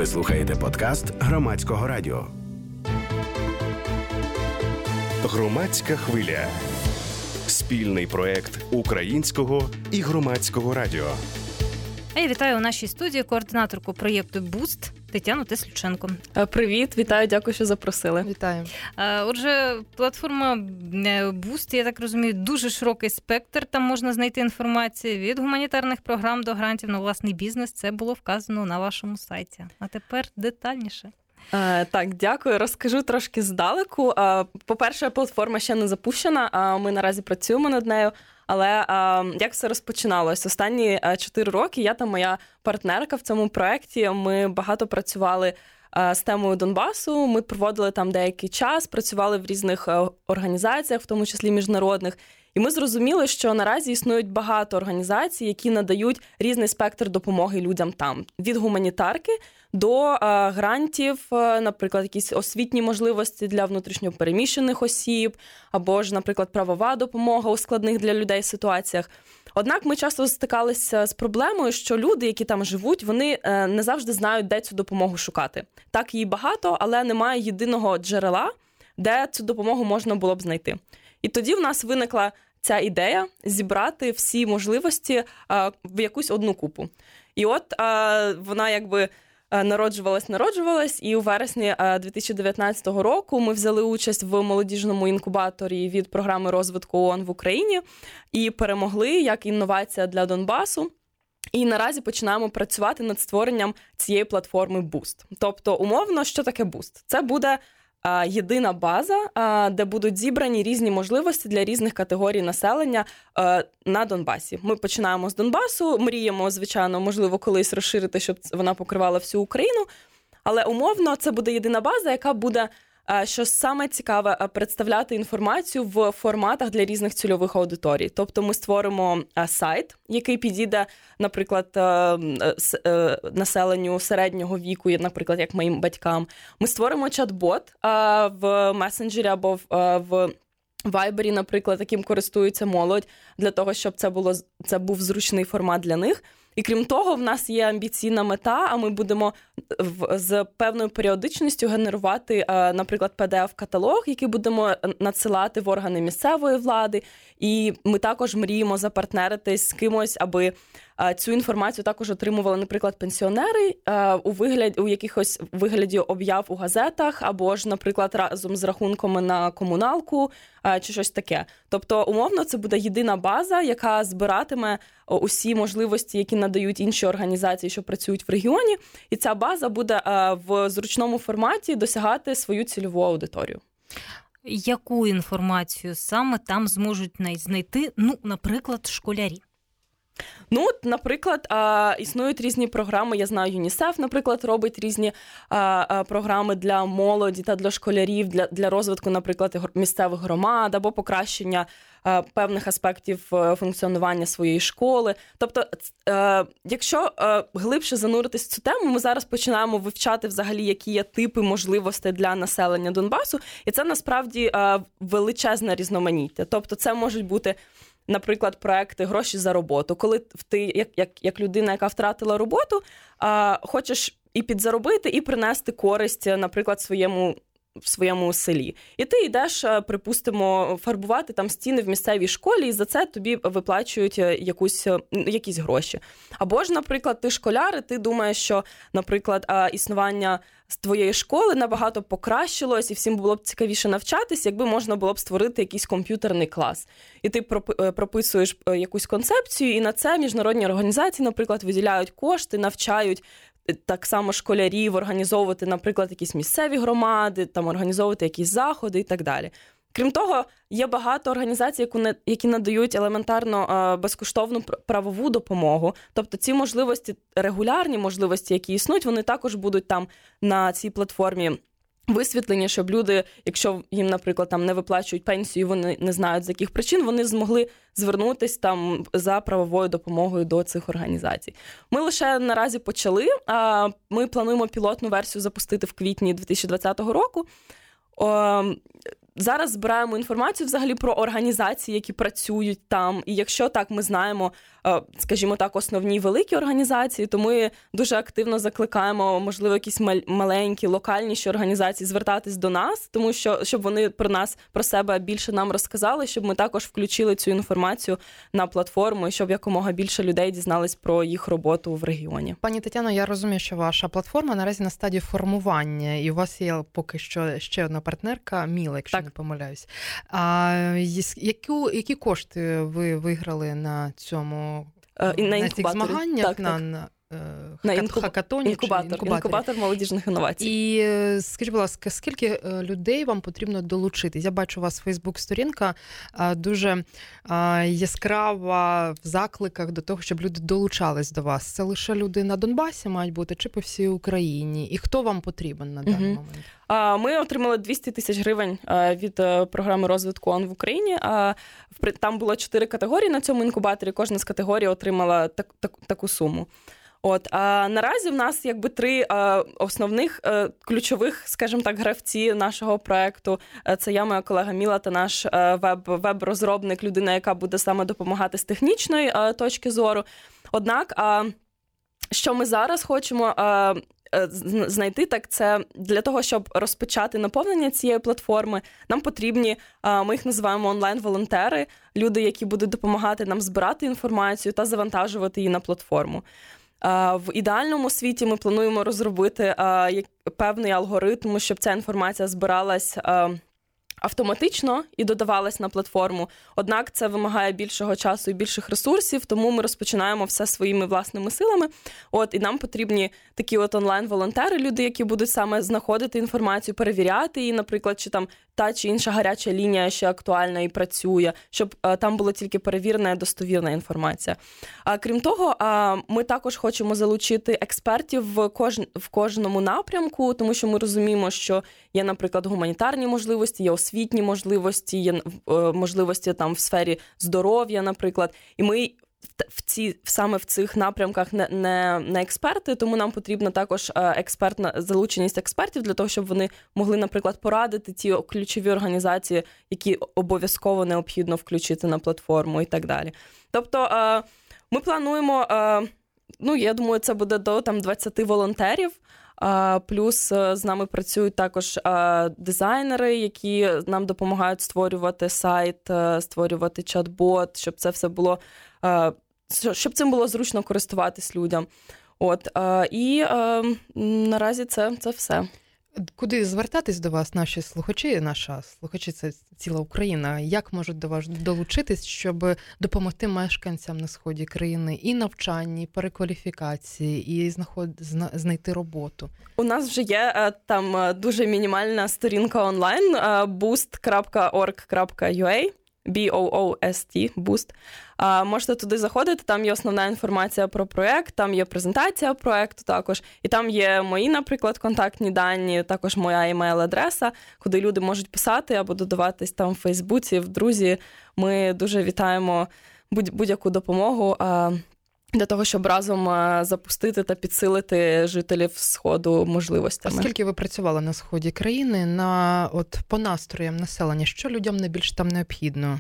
Ви слухаєте подкаст Громадського радіо. Громадська хвиля. Спільний проєкт Українського і Громадського радіо. Я вітаю у нашій студії координаторку проєкту «Буст» Тетяну Теслюченко. Привіт, вітаю, дякую, що запросили. Вітаю. Отже, платформа «Буст», я так розумію, дуже широкий спектр. Там можна знайти інформацію від гуманітарних програм до грантів на власний бізнес. Це було вказано на вашому сайті. А тепер детальніше. Так, дякую. Розкажу трошки здалеку. По-перше, платформа ще не запущена, ми наразі працюємо над нею. Але як все розпочиналось? Останні 4 роки я та моя партнерка в цьому проєкті, ми багато працювали з темою Донбасу, ми проводили там деякий час, працювали в різних організаціях, в тому числі міжнародних. І ми зрозуміли, що наразі існують багато організацій, які надають різний спектр допомоги людям там. Від гуманітарки до грантів, наприклад, якісь освітні можливості для внутрішньопереміщених осіб, або ж, наприклад, правова допомога у складних для людей ситуаціях. Однак ми часто стикалися з проблемою, що люди, які там живуть, вони не завжди знають, де цю допомогу шукати. Так, її багато, але немає єдиного джерела, де цю допомогу можна було б знайти. І тоді в нас виникла ця ідея зібрати всі можливості в якусь одну купу. І от вона якби народжувалась, і у вересні 2019 року ми взяли участь в молодіжному інкубаторі від програми розвитку ООН в Україні і перемогли як інновація для Донбасу. І наразі починаємо працювати над створенням цієї платформи «Буст». Тобто, умовно, що таке «Буст»? Це буде єдина база, де будуть зібрані різні можливості для різних категорій населення на Донбасі. Ми починаємо з Донбасу, мріємо, звичайно, можливо, колись розширити, щоб вона покривала всю Україну, але умовно це буде єдина база, яка буде, що саме цікаве, представляти інформацію в форматах для різних цільових аудиторій. Тобто ми створимо сайт, який підійде, наприклад, населенню середнього віку, наприклад, як моїм батькам. Ми створимо чат-бот в месенджері або в Вайбері, наприклад, яким користується молодь, для того, щоб це був зручний формат для них. І крім того, в нас є амбіційна мета, а ми будемо з певною періодичністю генерувати, наприклад, PDF-каталог, який будемо надсилати в органи місцевої влади. І ми також мріємо запартнеритись з кимось, аби цю інформацію також отримували, наприклад, пенсіонери у якихось вигляді об'яв у газетах, або ж, наприклад, разом з рахунками на комуналку, чи щось таке. Тобто, умовно, це буде єдина база, яка збиратиме усі можливості, які надають інші організації, що працюють в регіоні, і ця база буде в зручному форматі досягати свою цільову аудиторію. Яку інформацію саме там зможуть знайти, наприклад, школярі? Наприклад, існують різні програми, я знаю, ЮНІСЕФ, наприклад, робить різні програми для молоді та для школярів, для розвитку, наприклад, місцевих громад або покращення певних аспектів функціонування своєї школи. Тобто, якщо глибше зануритись в цю тему, ми зараз починаємо вивчати взагалі, які є типи можливостей для населення Донбасу, і це насправді величезне різноманіття. Тобто, це можуть бути, наприклад, проекти «Гроші за роботу». Коли ти, як людина, яка втратила роботу, хочеш і підзаробити, і принести користь, наприклад, в своєму селі. І ти йдеш, припустимо, фарбувати там стіни в місцевій школі, і за це тобі виплачують якісь гроші. Або ж, наприклад, ти школяр, і ти думаєш, що, наприклад, існування з твоєї школи набагато покращилось, і всім було б цікавіше навчатись, якби можна було б створити якийсь комп'ютерний клас. І ти прописуєш якусь концепцію, і на це міжнародні організації, наприклад, виділяють кошти, навчають так само школярів організовувати, наприклад, якісь місцеві громади, там організовувати якісь заходи і так далі. Крім того, є багато організацій, які надають елементарно безкоштовну правову допомогу. Тобто ці можливості, регулярні можливості, які існують, вони також будуть там на цій платформі висвітлені, щоб люди, якщо їм, наприклад, там не виплачують пенсію, вони не знають, з яких причин, вони змогли звернутися там за правовою допомогою до цих організацій. Ми лише наразі почали, ми плануємо пілотну версію запустити в квітні 2020 року. зараз збираємо інформацію взагалі про організації, які працюють там. І якщо так ми знаємо, скажімо так, основні великі організації, то ми дуже активно закликаємо, можливо, якісь маленькі, локальніші організації звертатись до нас, тому що, щоб вони про себе більше нам розказали, щоб ми також включили цю інформацію на платформу, і щоб якомога більше людей дізнались про їх роботу в регіоні. Пані Тетяно, я розумію, що ваша платформа наразі на стадії формування, і у вас є поки що ще одна партнерка, Міла, якщо не помиляюсь. Які кошти ви виграли на цьому на цих змаганнях? На хакатоні, інкубатор молодіжних інновацій. І скажіть, будь ласка, скільки людей вам потрібно долучитись? Я бачу, у вас Фейсбук-сторінка дуже яскрава в закликах до того, щоб люди долучались до вас. Це лише люди на Донбасі мають бути чи по всій Україні? І хто вам потрібен на даний момент? Ми отримали 200 тисяч гривень від програми розвитку ООН в Україні. Там було 4 категорії на цьому інкубаторі. Кожна з категорій отримала таку суму. А наразі в нас 3 основних ключових, скажімо так, гравці нашого проекту. Це я, моя колега Міла та наш веб-розробник, людина, яка буде саме допомагати з технічної точки зору. Однак, що ми зараз хочемо знайти, так це для того, щоб розпочати наповнення цієї платформи, нам потрібні, ми їх називаємо онлайн-волонтери, люди, які будуть допомагати нам збирати інформацію та завантажувати її на платформу. В ідеальному світі ми плануємо розробити певний алгоритм, щоб ця інформація збиралась автоматично і додавалась на платформу. Однак це вимагає більшого часу і більших ресурсів, тому ми розпочинаємо все своїми власними силами. І нам потрібні такі онлайн-волонтери, люди, які будуть саме знаходити інформацію, перевіряти її, наприклад, чи там та чи інша гаряча лінія ще актуальна і працює, щоб там була тільки перевірена і достовірна інформація. Крім того, ми також хочемо залучити експертів в кожному напрямку, тому що ми розуміємо, що є, наприклад, гуманітарні можливості, є освітні можливості, є можливості там в сфері здоров'я, наприклад. І ми саме в цих напрямках не експерти, тому нам потрібна також залученість експертів для того, щоб вони могли, наприклад, порадити ті ключові організації, які обов'язково необхідно включити на платформу і так далі. Тобто ми плануємо, я думаю, це буде до 20 волонтерів, плюс з нами працюють також дизайнери, які нам допомагають створювати сайт, створювати чат-бот, щоб це все було, щоб цим було зручно користуватись людям. І наразі це все. Куди звертатись до вас наші слухачі? Наша слухачі – це ціла Україна. Як можуть до вас долучитись, щоб допомогти мешканцям на сході країни і навчанні, і перекваліфікації, і знайти роботу? У нас вже є там дуже мінімальна сторінка онлайн boost.org.ua. BOOST, Boost. Можете туди заходити, там є основна інформація про проєкт, там є презентація проєкту також, і там є мої, наприклад, контактні дані, також моя імейл-адреса, куди люди можуть писати або додаватись там в Фейсбуці, в друзі. Ми дуже вітаємо будь-яку допомогу для того, щоб разом запустити та підсилити жителів Сходу можливостями. А скільки ви працювали на сході країни, по настроям населення? Що людям найбільш там необхідно?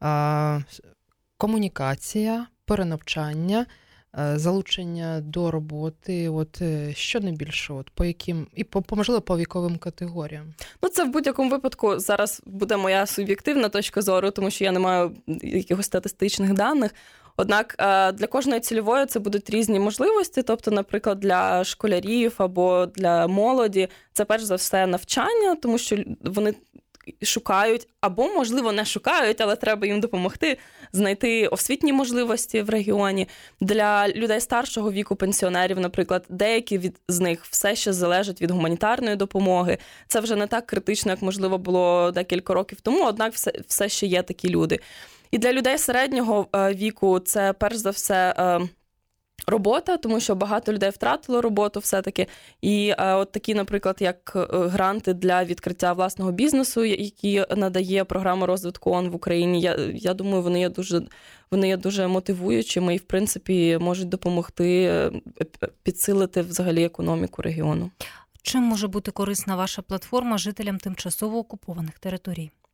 Комунікація, перенавчання, залучення до роботи, що найбільше, по яким, і можливо, по віковим категоріям? Це в будь-якому випадку зараз буде моя суб'єктивна точка зору, тому що я не маю якихось статистичних даних. Однак для кожної цільової це будуть різні можливості, тобто, наприклад, для школярів або для молоді це перш за все навчання, тому що вони шукають, або, можливо, не шукають, але треба їм допомогти знайти освітні можливості в регіоні. Для людей старшого віку, пенсіонерів, наприклад, деякі з них все ще залежать від гуманітарної допомоги. Це вже не так критично, як, можливо, було декілька років тому, однак все ще є такі люди. І для людей середнього віку це, перш за все, робота, тому що багато людей втратило роботу все-таки. І такі, наприклад, як гранти для відкриття власного бізнесу, які надає програма розвитку ООН в Україні, я думаю, вони є дуже мотивуючими і, в принципі, можуть допомогти підсилити взагалі економіку регіону. Чим може бути корисна ваша платформа жителям тимчасово окупованих територій?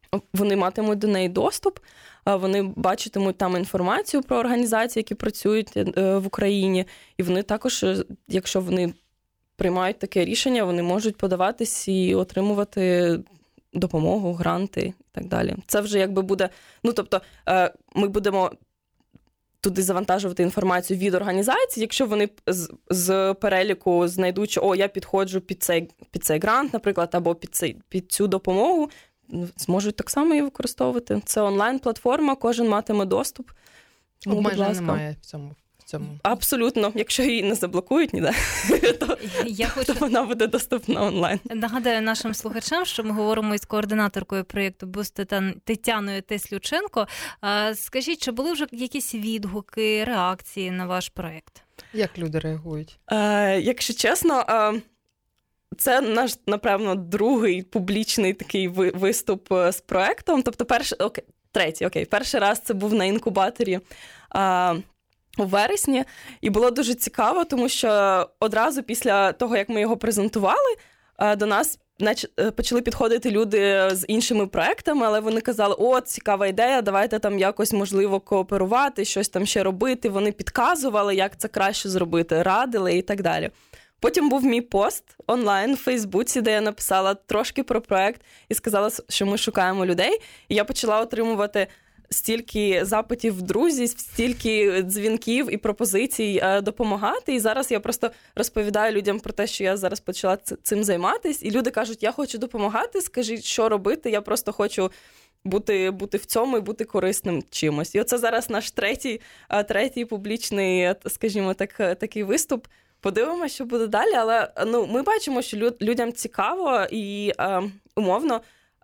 вони матимуть до неї доступ, вони бачитимуть там інформацію про організації, які працюють в Україні, і вони також, якщо вони приймають таке рішення, вони можуть подаватись і отримувати допомогу, гранти і так далі. Це вже якби буде, тобто ми будемо туди завантажувати інформацію від організації, якщо вони з переліку знайдуть, що я підходжу під цей грант, наприклад, або під цю допомогу, зможуть так само її використовувати. Це онлайн-платформа, кожен матиме доступ. Обмежень немає в цьому. Абсолютно. Якщо її не заблокують ніде, то вона буде доступна онлайн. Нагадаю нашим слухачам, що ми говоримо із координаторкою проєкту «Буст» Тетяною Теслюченко. Скажіть, чи були вже якісь відгуки, реакції на ваш проєкт? Як люди реагують? Якщо чесно, це наш, напевно, другий публічний такий виступ з проєктом. Тобто перший раз це був на інкубаторі у вересні, і було дуже цікаво, тому що одразу після того, як ми його презентували, до нас почали підходити люди з іншими проектами, але вони казали, цікава ідея, давайте там якось, можливо, кооперувати, щось там ще робити. Вони підказували, як це краще зробити, радили і так далі. Потім був мій пост онлайн в Фейсбуці, де я написала трошки про проект і сказала, що ми шукаємо людей. І я почала отримувати стільки запитів в друзі, стільки дзвінків і пропозицій допомагати. І зараз я просто розповідаю людям про те, що я зараз почала цим займатися. І люди кажуть, я хочу допомагати, скажіть, що робити, я просто хочу бути в цьому і бути корисним чимось. І оце зараз наш третій публічний, скажімо так, такий виступ. Подивимося, що буде далі, але ми бачимо, що людям цікаво і умовно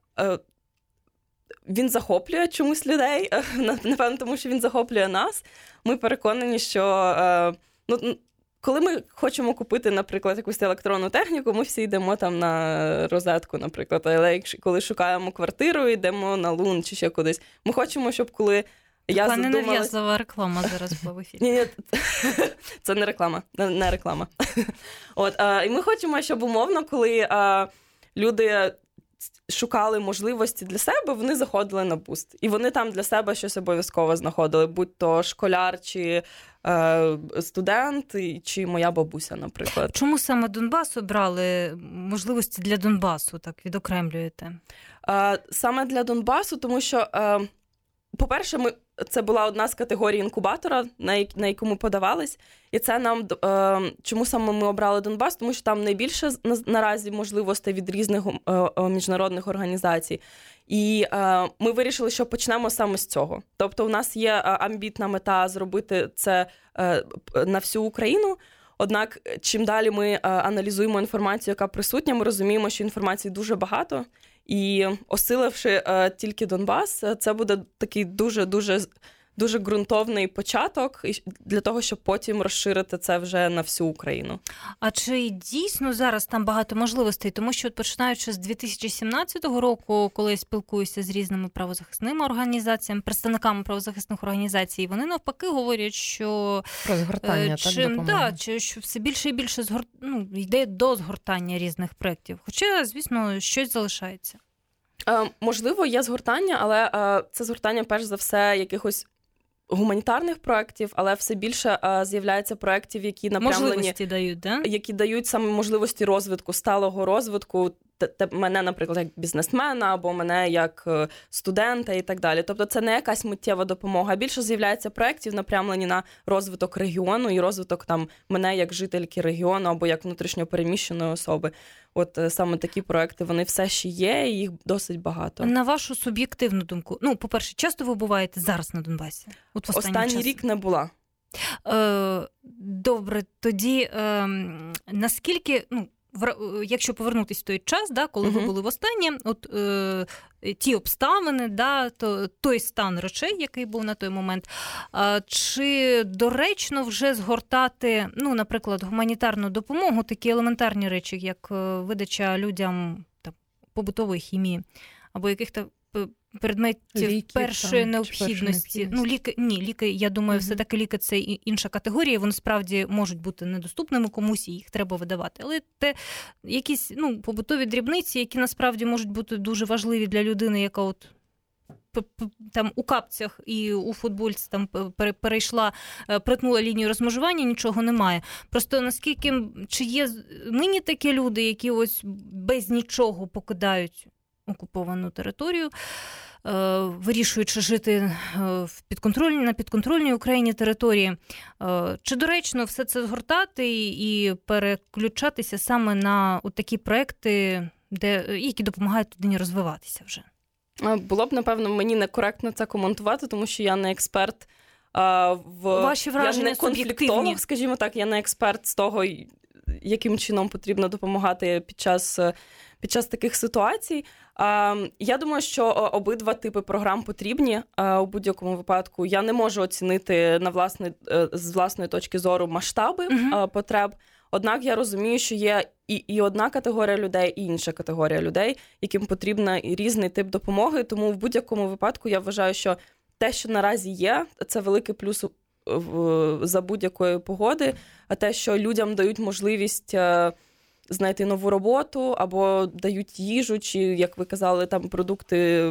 він захоплює чомусь людей, напевно, тому що він захоплює нас. Ми переконані, що коли ми хочемо купити, наприклад, якусь електронну техніку, ми всі йдемо там на розетку, наприклад, але коли шукаємо квартиру, йдемо на Лун чи ще кудись. Ми хочемо, щоб коли я задумалась... Це не нав'язлива реклама зараз в ефірі. Ні, це не реклама. Не реклама. І ми хочемо, щоб умовно, коли люди шукали можливості для себе, вони заходили на Буст. І вони там для себе щось обов'язково знаходили, будь то школяр, чи студент, чи моя бабуся, наприклад. Чому саме Донбас обрали, можливості для Донбасу, так відокремлюєте? Саме для Донбасу, тому що, по-перше, це була одна з категорій інкубатора, на яку ми подавались. І це нам, чому саме ми обрали Донбас? Тому що там найбільше наразі можливостей від різних міжнародних організацій. І ми вирішили, що почнемо саме з цього. Тобто у нас є амбітна мета зробити це на всю Україну. Однак, чим далі ми аналізуємо інформацію, яка присутня, ми розуміємо, що інформації дуже багато. І осиливши тільки Донбас, це буде такий дуже ґрунтовний початок для того, щоб потім розширити це вже на всю Україну. А чи дійсно зараз там багато можливостей? Тому що, починаючи з 2017 року, коли я спілкуюся з різними правозахисними організаціями, представниками правозахисних організацій, вони навпаки говорять, що про згортання, що все більше і більше йде до згортання різних проєктів. Хоча, звісно, щось залишається. Можливо, є згортання, але це згортання, перш за все, якихось гуманітарних проєктів, але все більше з'являється проєктів, які направлені... Можливості дають, да? Які дають саме можливості розвитку, сталого розвитку, мене, наприклад, як бізнесмена, або мене як студента і так далі. Тобто це не якась миттєва допомога, а більше з'являється проєктів, напрямлені на розвиток регіону і розвиток там мене як жительки регіону або як внутрішньопереміщеної особи. От саме такі проекти, вони все ще є, і їх досить багато. На вашу суб'єктивну думку, по-перше, часто ви буваєте зараз на Донбасі? Останній рік не була. Добре, тоді наскільки, якщо повернутися в той час, коли ви були востаннє, ті обставини, той стан речей, який був на той момент, чи доречно вже згортати, наприклад, гуманітарну допомогу, такі елементарні речі, як видача людям побутової хімії, або яких-то предметів ліки, першої необхідності. Ліки, я думаю, все-таки ліки – це інша категорія, вони справді можуть бути недоступними комусь, і їх треба видавати. Але це якісь побутові дрібниці, які насправді можуть бути дуже важливі для людини, яка там у капцях і у футбольці там перетнула лінію розмежування, нічого немає. Просто наскільки, чи є нині такі люди, які ось без нічого покидають окуповану територію, вирішуючи жити на підконтрольній Україні території. Чи доречно все це згортати і переключатися саме на такі проекти, які допомагають людині розвиватися вже? Було б, напевно, мені некоректно це коментувати, тому що я не експерт Ваші враження я не конфліктолог, скажімо так, я не експерт з того, яким чином потрібно допомагати під час таких ситуацій. Я думаю, що обидва типи програм потрібні у будь-якому випадку. Я не можу оцінити з власної точки зору масштаби потреб. Однак я розумію, що є і одна категорія людей, і інша категорія людей, яким потрібен різний тип допомоги. Тому в будь-якому випадку я вважаю, що те, що наразі є, це великий плюс за будь-якої погоди. А те, що людям дають можливість знайти нову роботу, або дають їжу, чи, як ви казали, там продукти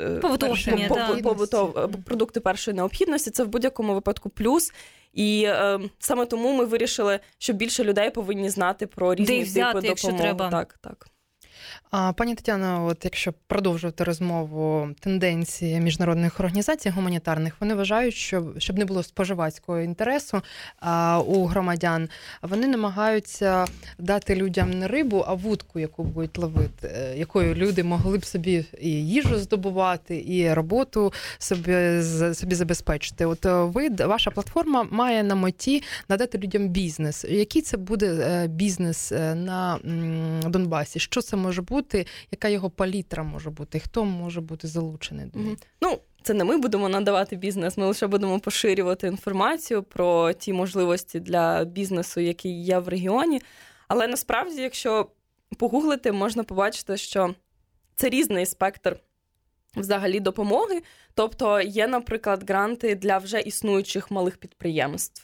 продукти першої необхідності, це в будь-якому випадку плюс. І саме тому ми вирішили, що більше людей повинні знати про різні типи допомоги. Так. Пані Тетяно, от якщо продовжувати розмову, тенденції міжнародних організацій гуманітарних, вони вважають, що щоб не було споживацького інтересу у громадян, вони намагаються дати людям не рибу, а вудку, яку будуть ловити, якою люди могли б собі і їжу здобувати, і роботу собі забезпечити. От ваша платформа має на меті надати людям бізнес. Який це буде бізнес на Донбасі? Що це може бути? Яка його палітра може бути? Хто може бути залучений до неї? Це не ми будемо надавати бізнес, ми лише будемо поширювати інформацію про ті можливості для бізнесу, які є в регіоні. Але насправді, якщо погуглити, можна побачити, що це різний спектр взагалі допомоги. Тобто є, наприклад, гранти для вже існуючих малих підприємств,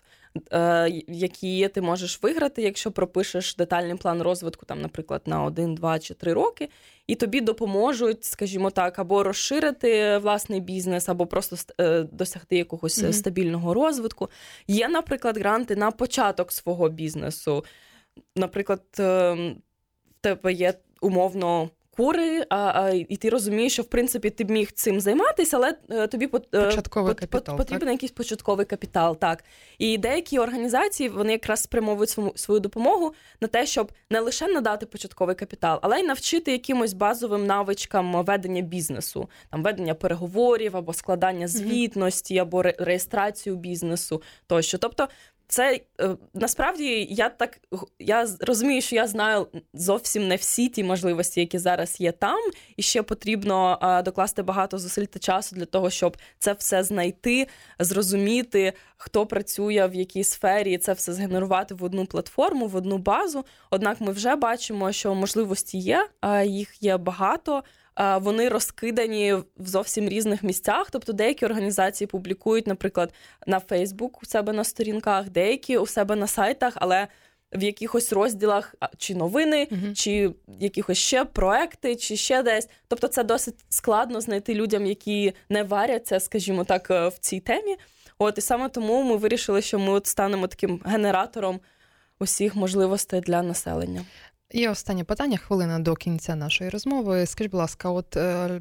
які ти можеш виграти, якщо пропишеш детальний план розвитку, там, наприклад, на 1, 2 чи 3 роки, і тобі допоможуть, скажімо так, або розширити власний бізнес, або просто досягти якогось стабільного розвитку. Є, наприклад, гранти на початок свого бізнесу. Наприклад, в тебе є умовно кури, і ти розумієш, що, в принципі, ти б міг цим займатися, але тобі потрібен якийсь початковий капітал. Так. І деякі організації, вони якраз спрямовують свою допомогу на те, щоб не лише надати початковий капітал, але й навчити якимось базовим навичкам ведення бізнесу, там, ведення переговорів, або складання звітності, або реєстрацію бізнесу тощо. Тобто, це, насправді, я розумію, що я знаю зовсім не всі ті можливості, які зараз є там, і ще потрібно докласти багато зусиль та часу для того, щоб це все знайти, зрозуміти, хто працює в якій сфері, і це все згенерувати в одну платформу, в одну базу. Однак ми вже бачимо, що можливості є, їх є багато. Вони розкидані в зовсім різних місцях, тобто деякі організації публікують, наприклад, на Facebook у себе на сторінках, деякі у себе на сайтах, але в якихось розділах чи новини, чи якихось ще проекти, чи ще десь. Тобто це досить складно знайти людям, які не варяться, скажімо так, в цій темі. І саме тому ми вирішили, що ми станемо таким генератором усіх можливостей для населення. І останнє питання, хвилина до кінця нашої розмови. Скажіть, будь ласка, от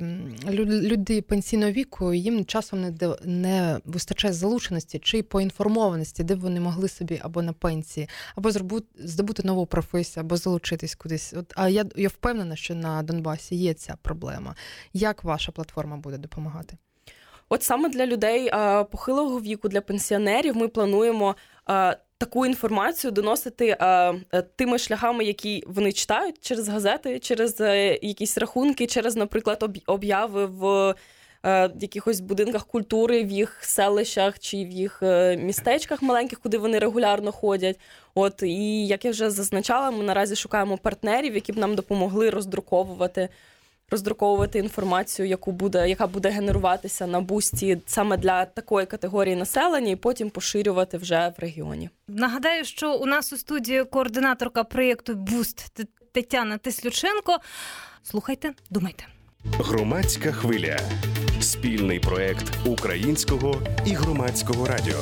люди пенсійного віку, їм часом не вистачає залученості чи поінформованості, де б вони могли собі або на пенсії, або здобути нову професію, або залучитись кудись. А я впевнена, що на Донбасі є ця проблема. Як ваша платформа буде допомагати? От саме для людей похилого віку, для пенсіонерів ми плануємо таку інформацію доносити тими шляхами, які вони читають, через газети, через якісь рахунки, через, наприклад, обяви в якихось будинках культури, в їх селищах чи в їх містечках маленьких, куди вони регулярно ходять. І, як я вже зазначала, ми наразі шукаємо партнерів, які б нам допомогли роздруковувати інформацію, яка буде генеруватися на бусті саме для такої категорії населення, і потім поширювати вже в регіоні. Нагадаю, що у нас у студії координаторка проєкту «Буст» Тетяна Тислюченко. Слухайте, думайте. Громадська хвиля. Спільний проект Українського і Громадського радіо.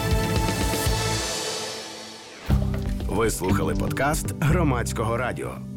Ви слухали подкаст Громадського радіо.